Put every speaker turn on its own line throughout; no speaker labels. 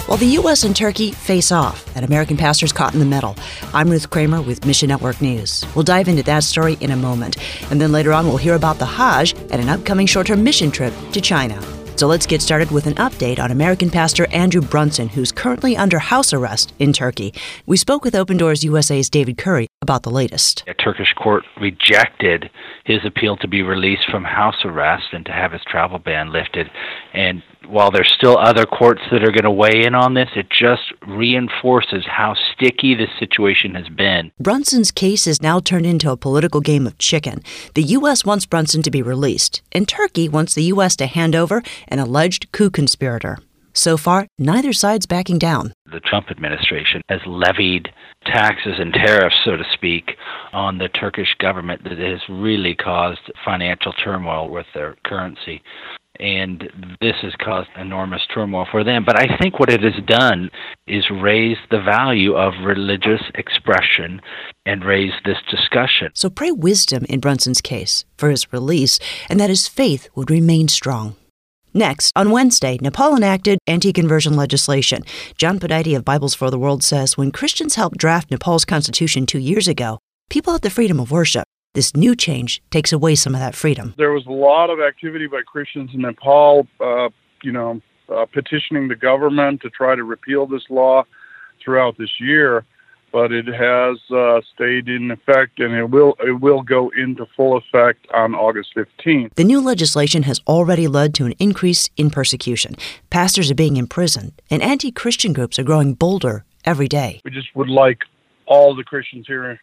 While the U.S. and Turkey face off and American pastors caught in the middle. I'm Ruth Kramer with Mission Network News. We'll dive into that story in a moment. And then later on, we'll hear about the Hajj and an upcoming short-term mission trip to China. So let's get started with an update on American pastor Andrew Brunson, who's currently under house arrest in Turkey. We spoke with Open Doors USA's David Curry about the latest.
A Turkish court rejected his appeal to be released from house arrest and to have his travel ban lifted. And while there's still other courts that are going to weigh in on this, it just reinforces how sticky this situation has been.
Brunson's case is now turned into a political game of chicken. The U.S. wants Brunson to be released, and Turkey wants the U.S. to hand over an alleged coup conspirator. So far, neither side's backing down.
The Trump administration has levied taxes and tariffs, so to speak, on the Turkish government that has really caused financial turmoil with their currency. And this has caused enormous turmoil for them. But I think what it has done is raise the value of religious expression and raise this discussion.
So pray wisdom in Brunson's case for his release and that his faith would remain strong. Next, on Wednesday, Nepal enacted anti-conversion legislation. John Podite of Bibles for the World says when Christians helped draft Nepal's constitution 2 years ago, people had the freedom of worship. This new change takes away some of that freedom.
There was a lot of activity by Christians in Nepal, petitioning the government to try to repeal this law throughout this year, but it has stayed in effect, and it will go into full effect on August 15th.
The new legislation has already led to an increase in persecution. Pastors are being imprisoned, and anti-Christian groups are growing bolder every day.
We just would like all the Christians here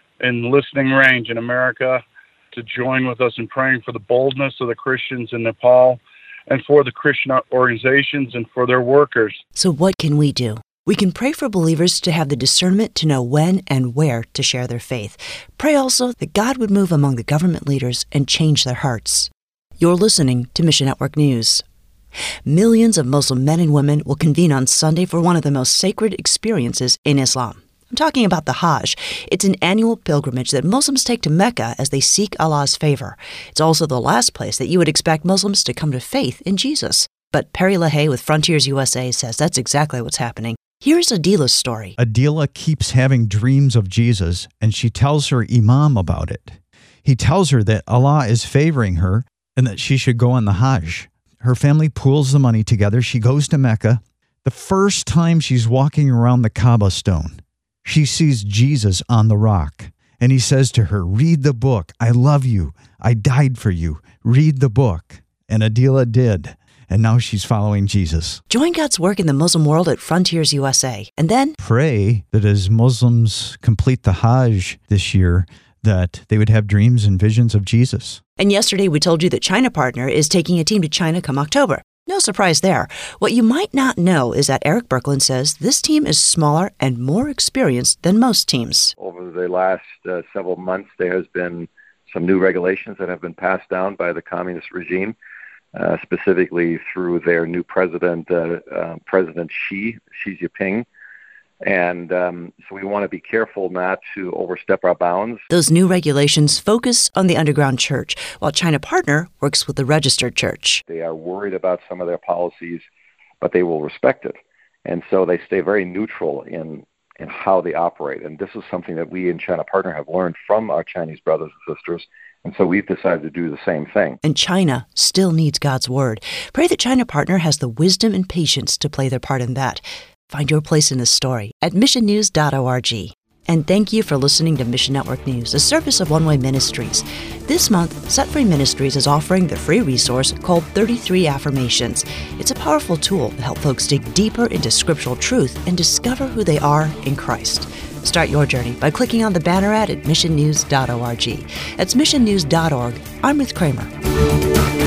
in listening range in America to join with us in praying for the boldness of the Christians in Nepal and for the Christian organizations and for their workers.
So what can we do? We can pray for believers to have the discernment to know when and where to share their faith. Pray also that God would move among the government leaders and change their hearts. You're listening to Mission Network News. Millions of Muslim men and women will convene on Sunday for one of the most sacred experiences in Islam. I'm talking about the Hajj. It's an annual pilgrimage that Muslims take to Mecca as they seek Allah's favor. It's also the last place that you would expect Muslims to come to faith in Jesus. But Perry LaHaye with Frontiers USA says that's exactly what's happening. Here's Adila's story.
Adila keeps having dreams of Jesus, and she tells her imam about it. He tells her that Allah is favoring her and that she should go on the Hajj. Her family pools the money together. She goes to Mecca. The first time she's walking around the Kaaba stone, she sees Jesus on the rock, and he says to her, "Read the book. I love you. I died for you. Read the book." And Adila did, and now she's following Jesus.
Join God's work in the Muslim world at Frontiers USA, and then
pray that as Muslims complete the Hajj this year, that they would have dreams and visions of Jesus.
And yesterday we told you that China Partner is taking a team to China come October. No surprise there. What you might not know is that Eric Birkeland says this team is smaller and more experienced than most teams.
Over the last several months, there has been some new regulations that have been passed down by the communist regime, specifically through their new president, President Xi Jinping. And so we want to be careful not to overstep our bounds.
Those new regulations focus on the underground church, while China Partner works with the registered church.
They are worried about some of their policies, but they will respect it. And so they stay very neutral in how they operate. And this is something that we in China Partner have learned from our Chinese brothers and sisters. And so we've decided to do the same thing.
And China still needs God's word. Pray that China Partner has the wisdom and patience to play their part in that. Find your place in the story at missionnews.org. And thank you for listening to Mission Network News, a service of One Way Ministries. This month, Set Free Ministries is offering the free resource called 33 Affirmations. It's a powerful tool to help folks dig deeper into scriptural truth and discover who they are in Christ. Start your journey by clicking on the banner ad at missionnews.org. That's missionnews.org. I'm Ruth Kramer.